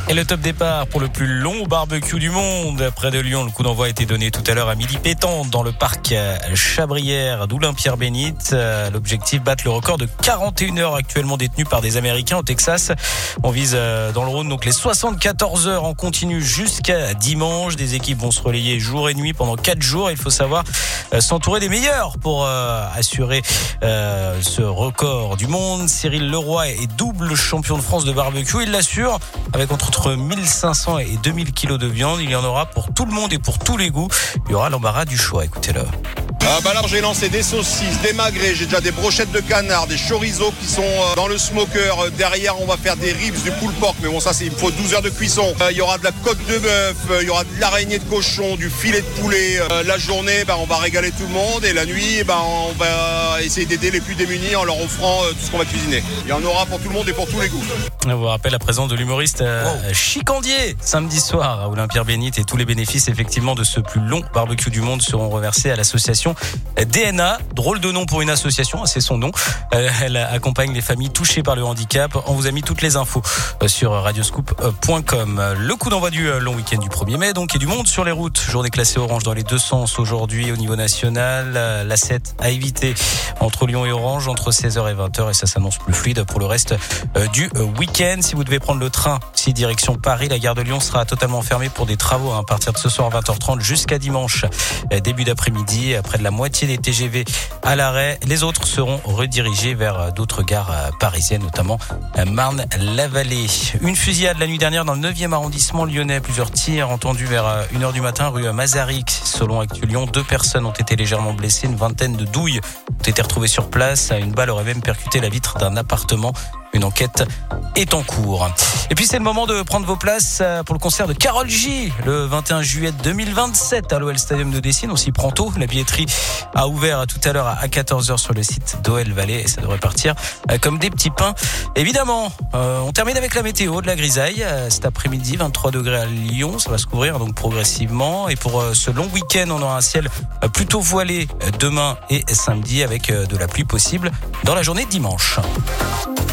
Et le top départ pour le plus long barbecue du monde. Près de Lyon, le coup d'envoi a été donné tout à l'heure à midi pétant dans le parc Chabrière d'Oulin-Pierre-Bénite. L'objectif, battre le record de 41 heures actuellement détenu par des Américains au Texas. On vise dans le Rhône donc les 74 heures en continu jusqu'à dimanche. Des équipes vont se relayer jour et nuit pendant 4 jours. Il faut savoir s'entourer des meilleurs pour assurer ce record du monde. Cyril Leroy est double champion de France de barbecue. Il l'assure avec entre 1500 et 2000 kilos de viande. Il y en aura pour tout le monde et pour tous les goûts. Il y aura l'embarras du choix. Écoutez-le. Alors j'ai lancé des saucisses, des magrets, j'ai déjà des brochettes de canard, des chorizo qui sont dans le smoker. Derrière on va faire des ribs, du pulled pork, mais bon ça il me faut 12 heures de cuisson. Il y aura de la côte de bœuf, il y aura de l'araignée de cochon, du filet de poulet. La journée on va régaler tout le monde et la nuit on va essayer d'aider les plus démunis en leur offrant tout ce qu'on va cuisiner. Il y en aura pour tout le monde et pour tous les goûts. On vous rappelle la présence de l'humoriste Chicandier samedi soir à Oulin-Pierre-Bénite, et tous les bénéfices effectivement de ce plus long barbecue du monde seront reversés à l'association DNA. Drôle de nom pour une association, c'est son nom. Elle accompagne les familles touchées par le handicap. On vous a mis toutes les infos sur radioscoop.com. Le coup d'envoi du long week-end du 1er mai donc, et du monde sur les routes. Journée classée orange dans les deux sens aujourd'hui au niveau national. La 7 à éviter entre Lyon et Orange entre 16h et 20h, et ça s'annonce plus fluide pour le reste du week-end. Si vous devez prendre le train direction Paris, la gare de Lyon sera totalement fermée pour des travaux à partir de ce soir 20h30 jusqu'à dimanche début d'après-midi. Près de la moitié des TGV à l'arrêt. Les autres seront redirigés vers d'autres gares parisiennes, notamment Marne-la-Vallée. Une fusillade la nuit dernière dans le 9e arrondissement lyonnais. Plusieurs tirs entendus vers 1h du matin rue Mazarik. Selon Actu Lyon, 2 personnes ont été légèrement blessées. Une vingtaine de douilles ont été retrouvées sur place. Une balle aurait même percuté la vitre d'un appartement. Une enquête est en cours. Et puis c'est le moment de prendre vos places pour le concert de Karol J le 21 juillet 2027 à l'OL Stadium de Dessine. On s'y prend tôt. La billetterie a ouvert tout à l'heure à 14h sur le site d'OL Valley et ça devrait partir comme des petits pains. Évidemment, on termine avec la météo, de la grisaille. Cet après-midi, 23 degrés à Lyon. Ça va se couvrir donc progressivement. Et pour ce long week-end, on aura un ciel plutôt voilé demain et samedi avec de la pluie possible dans la journée de dimanche.